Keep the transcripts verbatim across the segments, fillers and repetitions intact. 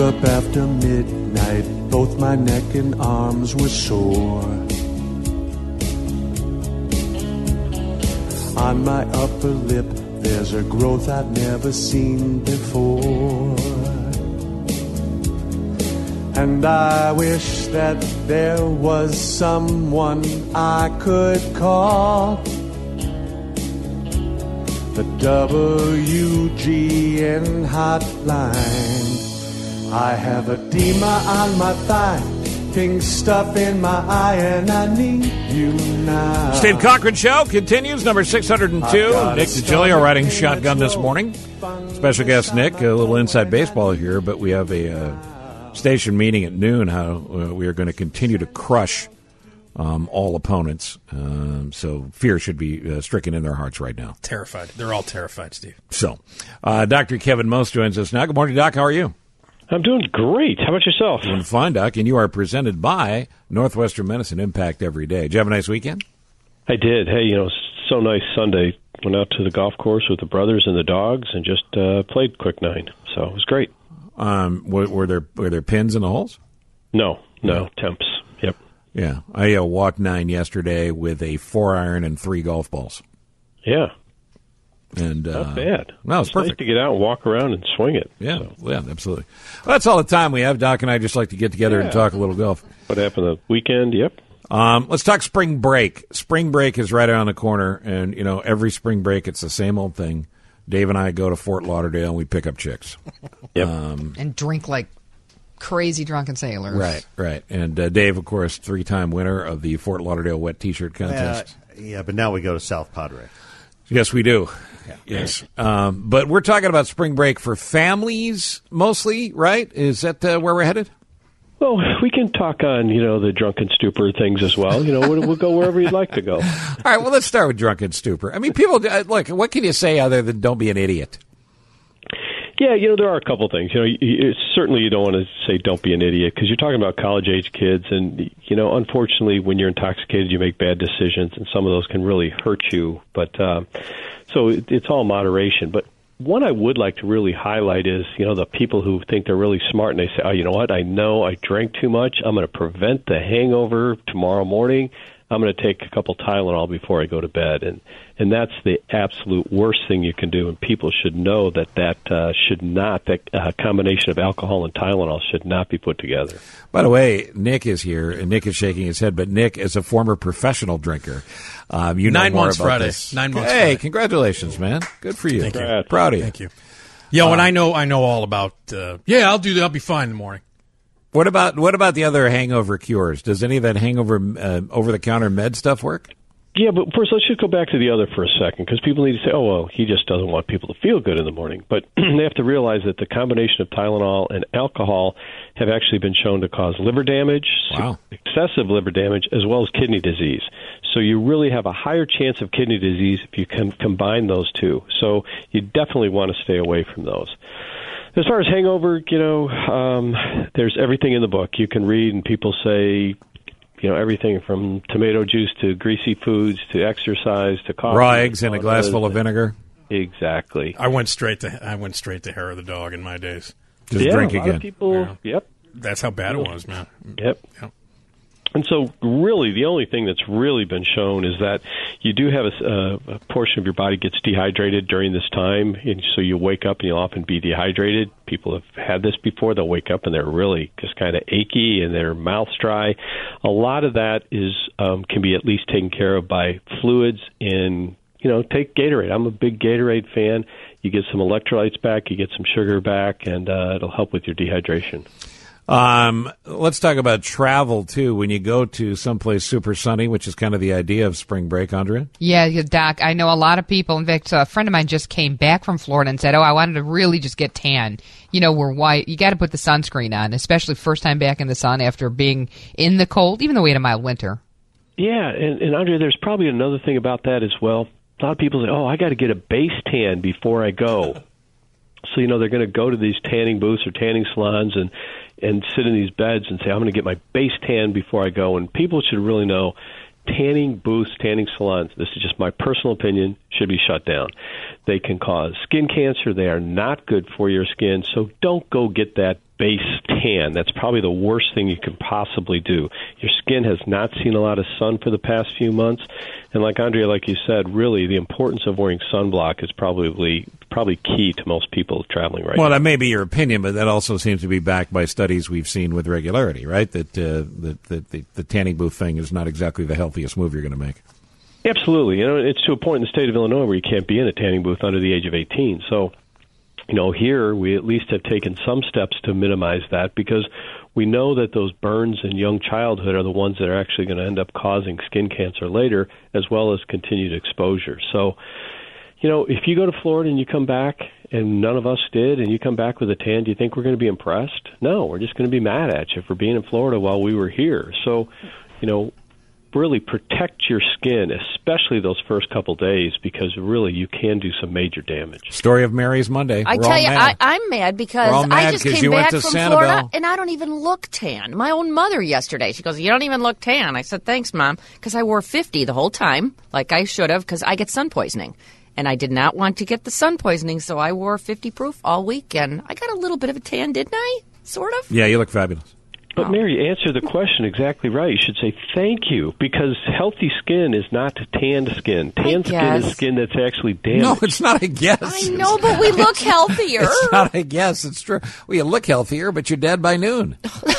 up after midnight, both my neck and arms were sore. On my upper lip, there's a growth I've never seen before. And I wish that there was someone I could call. The W G N hotline. I have edema on my thigh, pink stuff in my eye, and I need you now. Steve Cochran Show continues, number six hundred two. Nick DiGilio riding shotgun this morning. Special guest Nick, a little inside baseball here, but we have a uh, station meeting at noon how uh, we are going to continue to crush um, all opponents. Um, so fear should be uh, stricken in their hearts right now. Terrified. They're all terrified, Steve. So uh, Doctor Kevin Most joins us now. Good morning, Doc. How are you? I'm doing great. How about yourself? Doing fine, Doc. And you are presented by Northwestern Medicine Impact Every Day. Did you have a nice weekend? I did. Hey, you know, so nice Sunday. Went out to the golf course with the brothers and the dogs and just uh, played quick nine. So it was great. Um, were, were there were there pins in the holes? No, no, temps. Yep. Yeah, I uh, walked nine yesterday with a four iron and three golf balls. Yeah. And uh, not bad. No, it's, it's perfect nice to get out and walk around and swing it. Yeah, so. yeah, absolutely. Well, that's all the time we have. Doc and I just like to get together yeah. and talk a little golf. What happened the weekend? Yep. Um, let's talk spring break. Spring break is right around the corner, and you know every spring break it's the same old thing. Dave and I go to Fort Lauderdale and we pick up chicks. Yep. Um, and drink like crazy drunken sailors. Right, right. And uh, Dave, of course, three-time winner of the Fort Lauderdale Wet T-shirt contest. Uh, yeah, but now we go to South Padre. Yes, we do. Yeah. Yes. Um, but we're talking about spring break for families mostly, right? Is that uh, where we're headed? Well, we can talk on, you know, the drunken stupor things as well. You know, we'll, we'll go wherever you'd like to go. All right, well, let's start with drunken stupor. I mean, people, uh, look, what can you say other than don't be an idiot? Yeah, you know, there are a couple things. You know, you, you, certainly you don't want to say don't be an idiot because you're talking about college-age kids. And, you know, unfortunately, when you're intoxicated, you make bad decisions, and some of those can really hurt you. But uh, so it, it's all moderation. But one I would like to really highlight is, you know, the people who think they're really smart and they say, oh, you know what, I know I drank too much. I'm going to prevent the hangover tomorrow morning. I'm going to take a couple Tylenol before I go to bed. And and that's the absolute worst thing you can do. And people should know that that uh, should not, that uh, combination of alcohol and Tylenol should not be put together. By the way, Nick is here, and Nick is shaking his head, but Nick is a former professional drinker. Um, you know Nine more months about Friday. this. Nine months Hey, Friday. congratulations, man. Good for you. Thank you. Congrats. Proud of you. Thank you. Yo, and I know I know all about, uh, yeah, I'll do that. I'll be fine in the morning. What about what about the other hangover cures? Does any of that hangover uh, over-the-counter med stuff work? Yeah, but first let's just go back to the other for a second because people need to say, oh, well, he just doesn't want people to feel good in the morning. But they have to realize that the combination of Tylenol and alcohol have actually been shown to cause liver damage, wow. excessive liver damage, as well as kidney disease. So you really have a higher chance of kidney disease if you can combine those two. So you definitely want to stay away from those. As far as hangover, you know, um, there's everything in the book you can read, and people say, you know, everything from tomato juice to greasy foods to exercise to coffee. Raw eggs in a glass full of vinegar. Exactly. I went straight to I went straight to hair of the dog in my days. Just yeah, drink a lot again. Of people, Yeah. Yep. That's how bad it was, man. Yep. Yep. And so really the only thing that's really been shown is that you do have a, a portion of your body gets dehydrated during this time, and so you wake up and you'll often be dehydrated. People have had this before. They'll wake up and they're really just kind of achy and their mouth's dry. A lot of that is um, can be at least taken care of by fluids in, you know, take Gatorade. I'm a big Gatorade fan. You get some electrolytes back, you get some sugar back, and uh, it'll help with your dehydration. Um, let's talk about travel, too. When you go to someplace super sunny, which is kind of the idea of spring break, Andrea? Yeah, yeah, Doc, I know a lot of people. In fact, a friend of mine just came back from Florida and said, oh, I wanted to really just get tan. You know, we're white. You got to put the sunscreen on, especially first time back in the sun after being in the cold, even though we had a mild winter. Yeah, and, and Andrea, there's probably another thing about that as well. A lot of people say, oh, I got to get a base tan before I go. So, you know, they're going to go to these tanning booths or tanning salons and, and sit in these beds and say, I'm going to get my base tan before I go. And people should really know tanning booths, tanning salons, this is just my personal opinion, should be shut down. They can cause skin cancer. They are not good for your skin. So don't go get that base tan. That's probably the worst thing you can possibly do. Your skin has not seen a lot of sun for the past few months. And like Andrea, like you said, really the importance of wearing sunblock is probably probably key to most people traveling right well, now. Well, that may be your opinion, but that also seems to be backed by studies we've seen with regularity, right? That, uh, that, that the, the tanning booth thing is not exactly the healthiest move you're going to make. Absolutely. You know, it's to a point in the state of Illinois where you can't be in a tanning booth under the age of eighteen. So, you know, here we at least have taken some steps to minimize that because we know that those burns in young childhood are the ones that are actually going to end up causing skin cancer later, as well as continued exposure. So, you know, if you go to Florida and you come back, and none of us did, and you come back with a tan, do you think we're going to be impressed? No, we're just going to be mad at you for being in Florida while we were here. So, you know, really protect your skin, especially those first couple days, because really you can do some major damage. Story of Mary's Monday. I We're tell all you, mad. I, I'm mad because We're all mad I just 'cause came you went back to from Sanibel. Florida and I don't even look tan. My own mother yesterday, she goes, "You don't even look tan." I said, "Thanks, Mom," because I wore fifty the whole time, like I should have, because I get sun poisoning. And I did not want to get the sun poisoning, so I wore fifty proof all week, and I got a little bit of a tan, didn't I? Sort of? Yeah, you look fabulous. But, Mary, you answered the question exactly right. You should say thank you, because healthy skin is not tanned skin. Tanned skin is skin that's actually damaged. No, it's not a guess. I know, but we look healthier. It's not a guess. It's true. Well, you look healthier, but you're dead by noon.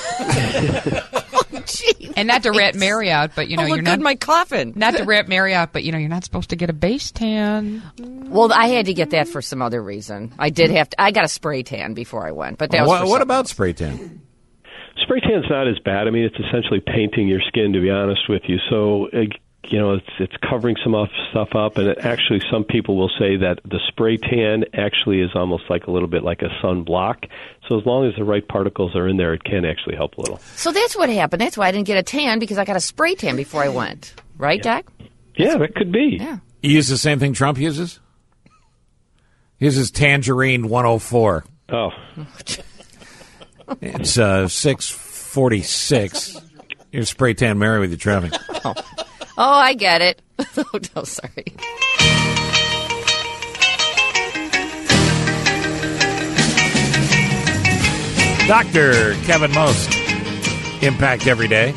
Gee, And not to rat Mary out, but you know I'll look you're good not in my coffin. not to rat Mary out, but you know you're not supposed to get a base tan. Well, I had to get that for some other reason. I did have to. I got a spray tan before I went, but that was What, for what something about else. spray tan? Spray tan's not as bad. I mean, it's essentially painting your skin, to be honest with you. So, uh, you know, it's it's covering some off stuff up, and it actually some people will say that the spray tan actually is almost like a little bit like a sunblock. So as long as the right particles are in there, it can actually help a little. So that's what happened. That's why I didn't get a tan, because I got a spray tan before I went. Right, Yeah. Doc? Yeah, that could be. Yeah. You use the same thing Trump uses? He uses Tangerine one oh four. Oh, It's uh, six forty-six. You're spray tan Mary with your traffic. Oh, I get it. oh, no, sorry. Doctor Kevin Most, Impact Every Day.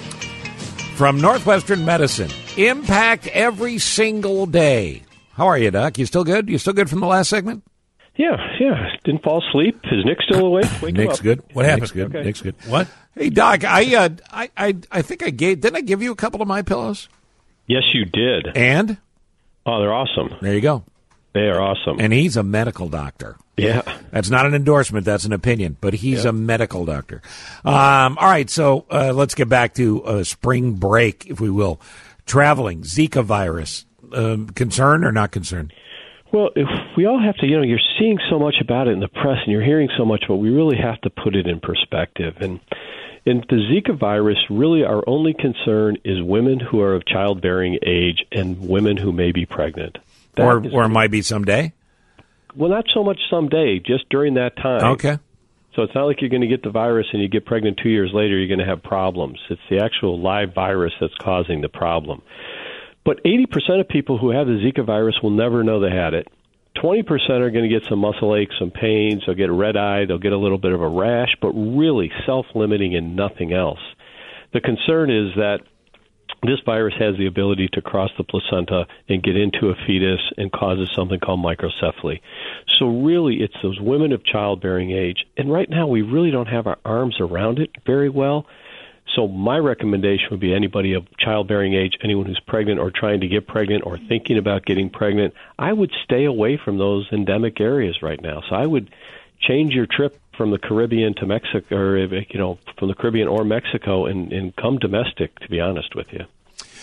From Northwestern Medicine, Impact Every Single Day. How are you, Doc? You still good? You still good from the last segment? yeah, yeah. Didn't fall asleep. Is Nick still awake? Wake him Nick's up. good. What happened? Nick's good. Okay. Nick's good. What? Hey, Doc, I, uh, I, I, I think I gave. Didn't I give you a couple of my pillows? Yes, you did. And Oh, they're awesome. there you go. They are awesome. And he's a medical doctor. yeah. That's not an endorsement. That's an opinion. But he's a medical doctor. Um, all right. So uh, let's get back to uh, spring break, if we will. Traveling, Zika virus. Um, concern or not concerned? Well, if we all have to, you know, you're seeing so much about it in the press and you're hearing so much, but we really have to put it in perspective. And in the Zika virus, really our only concern is women who are of childbearing age and women who may be pregnant. That Or, is- or it might be someday? well, not so much someday, just during that time. Okay. So it's not like you're going to get the virus and you get pregnant two years later, you're going to have problems. It's the actual live virus that's causing the problem. But eighty percent of people who have the Zika virus will never know they had it. twenty percent are going to get some muscle aches, some pains, they'll get red-eye, they'll get a little bit of a rash, but really self-limiting and nothing else. The concern is that this virus has the ability to cross the placenta and get into a fetus and causes something called microcephaly. So really, it's those women of childbearing age. And right now, we really don't have our arms around it very well. So my recommendation would be anybody of childbearing age, anyone who's pregnant or trying to get pregnant or thinking about getting pregnant, I would stay away from those endemic areas right now. So I would change your trip from the Caribbean to Mexico, or, you know, from the Caribbean or Mexico and, and come domestic, to be honest with you.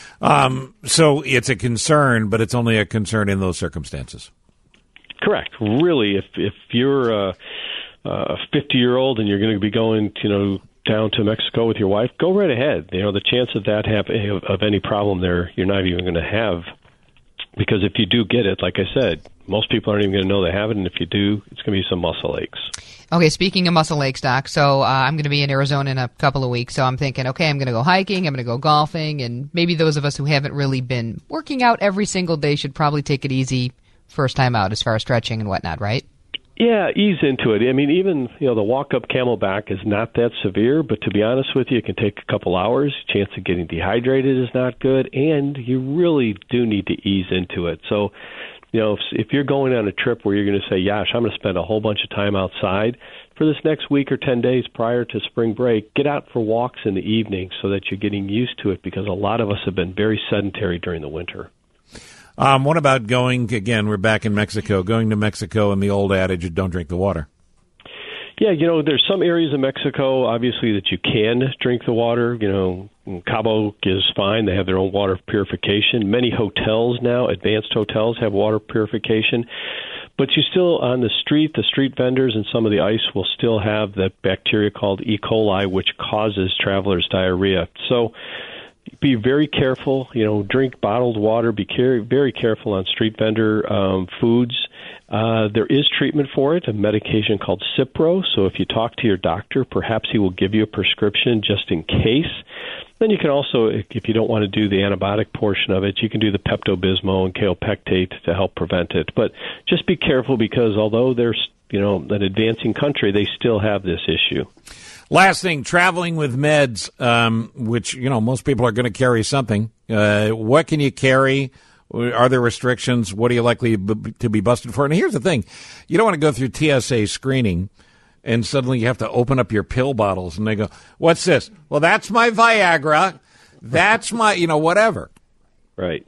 Um, so it's a concern, but it's only a concern in those circumstances. Correct. Really, if if you're a fifty-year-old and you're going to be going, you know, down to Mexico with your wife, go right ahead. You know, the chance of that have of, of any problem there, you're not even going to have, because if you do get it, like I said, most people aren't even going to know they have it, and if you do, it's going to be some muscle aches. Okay, speaking of muscle aches, Doc, so uh, I'm going to be in Arizona in a couple of weeks, so I'm thinking, okay, I'm going to go hiking, I'm going to go golfing, and maybe those of us who haven't really been working out every single day should probably take it easy first time out as far as stretching and whatnot, right? Yeah, ease into it. I mean, even, you know, the walk-up Camelback is not that severe, but to be honest with you, it can take a couple hours. Chance of getting dehydrated is not good, and you really do need to ease into it. So, you know, if, if you're going on a trip where you're going to say, "Yash, I'm going to spend a whole bunch of time outside for this next week or ten days prior to spring break," get out for walks in the evening so that you're getting used to it, because a lot of us have been very sedentary during the winter. Um, what about going, again, we're back in Mexico, going to Mexico and the old adage of don't drink the water? Yeah, you know, there's some areas of Mexico, obviously, that you can drink the water. You know, Cabo is fine. They have their own water purification. Many hotels now, advanced hotels, have water purification. But you still, on the street, the street vendors and some of the ice will still have that bacteria called E. coli, which causes travelers diarrhea. So be very careful. You know, drink bottled water. Be care- very careful on street vendor um, foods. Uh, there is treatment for it, a medication called Cipro. So if you talk to your doctor, perhaps he will give you a prescription just in case. Then you can also, if you don't want to do the antibiotic portion of it, you can do the Pepto-Bismol and kaopectate to help prevent it. But just be careful, because although they're, you know, an advancing country, they still have this issue. Last thing, traveling with meds, um, which, you know, most people are going to carry something. Uh, what can you carry? Are there restrictions? What are you likely to be busted for? And here's the thing. You don't want to go through T S A screening and suddenly you have to open up your pill bottles and they go, "What's this?" "Well, that's my Viagra. That's my, you know, whatever." Right.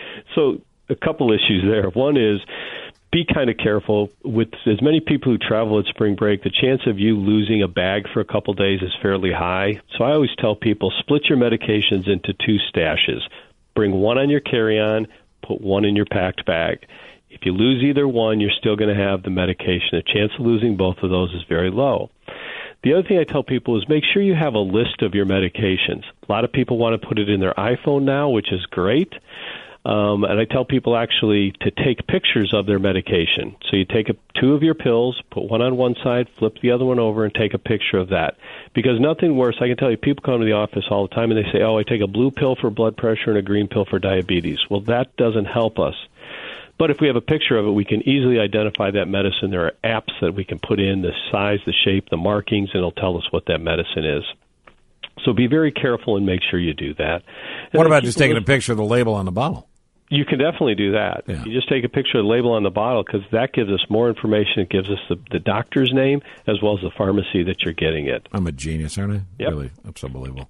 So a couple issues there. One is, be kind of careful. With as many people who travel at spring break, the chance of you losing a bag for a couple days is fairly high. So I always tell people, split your medications into two stashes. Bring one on your carry-on, put one in your packed bag. If you lose either one, you're still going to have the medication. The chance of losing both of those is very low. The other thing I tell people is make sure you have a list of your medications. A lot of people want to put it in their iPhone now, which is great. Um, and I tell people actually to take pictures of their medication. So you take a, two of your pills, put one on one side, flip the other one over, and take a picture of that. Because nothing worse, I can tell you, people come to the office all the time and they say, "Oh, I take a blue pill for blood pressure and a green pill for diabetes." Well, that doesn't help us. But if we have a picture of it, we can easily identify that medicine. There are apps that we can put in, the size, the shape, the markings, and it'll tell us what that medicine is. So be very careful and make sure you do that. And what about just taking a picture of the label on the bottle? You can definitely do that. Yeah. You just take a picture of the label on the bottle, because that gives us more information. It gives us the, the doctor's name as well as the pharmacy that you're getting it. I'm a genius, aren't I? Yep. Really, that's unbelievable.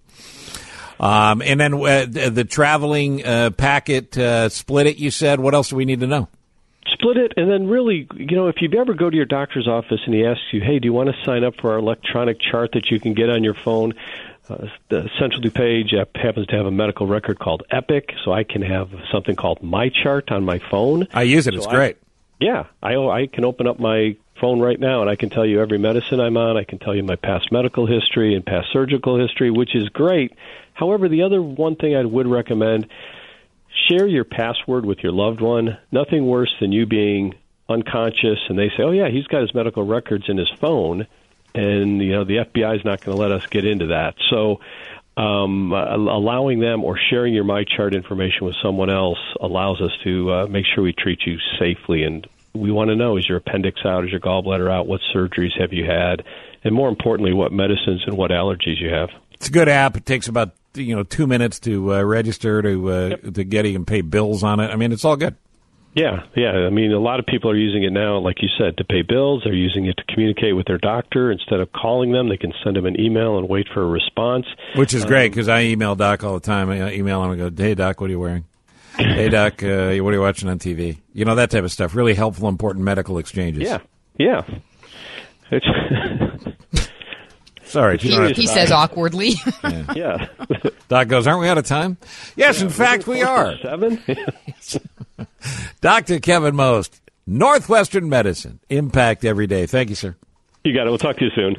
Um, and then uh, the traveling uh, packet, uh, split it, you said. What else do we need to know? Split it, and then really, you know, if you ever go to your doctor's office and he asks you, "Hey, do you want to sign up for our electronic chart that you can get on your phone?" Uh, the Central DuPage app happens to have a medical record called Epic, so I can have something called My Chart on my phone. I use it. It's so great. I, yeah, I, I can open up my phone right now, and I can tell you every medicine I'm on. I can tell you my past medical history and past surgical history, which is great. However, the other one thing I would recommend, share your password with your loved one. Nothing worse than you being unconscious, and they say, "Oh, yeah, he's got his medical records in his phone." And, you know, the F B I is not going to let us get into that. So um, uh, allowing them or sharing your MyChart information with someone else allows us to uh, make sure we treat you safely. And we want to know, is your appendix out? Is your gallbladder out? What surgeries have you had? And more importantly, what medicines and what allergies you have. It's a good app. It takes about, you know, two minutes to uh, register, to uh, Yep. to get it and pay bills on it. I mean, it's all good. Yeah, yeah. I mean, a lot of people are using it now, like you said, to pay bills. They're using it to communicate with their doctor. Instead of calling them, they can send them an email and wait for a response. Which is great, because I email Doc all the time. I email him and go, "Hey, Doc, what are you wearing? Hey, Doc, uh, what are you watching on T V?" You know, that type of stuff. Really helpful, important medical exchanges. Yeah, yeah. It's Sorry. He, sorry. he says awkwardly. Yeah. yeah. Doc goes, "Aren't we out of time?" Yes, in fact, we are. Seven? Doctor Kevin Most, Northwestern Medicine. Impact every day. Thank you, sir. You got it. We'll talk to you soon.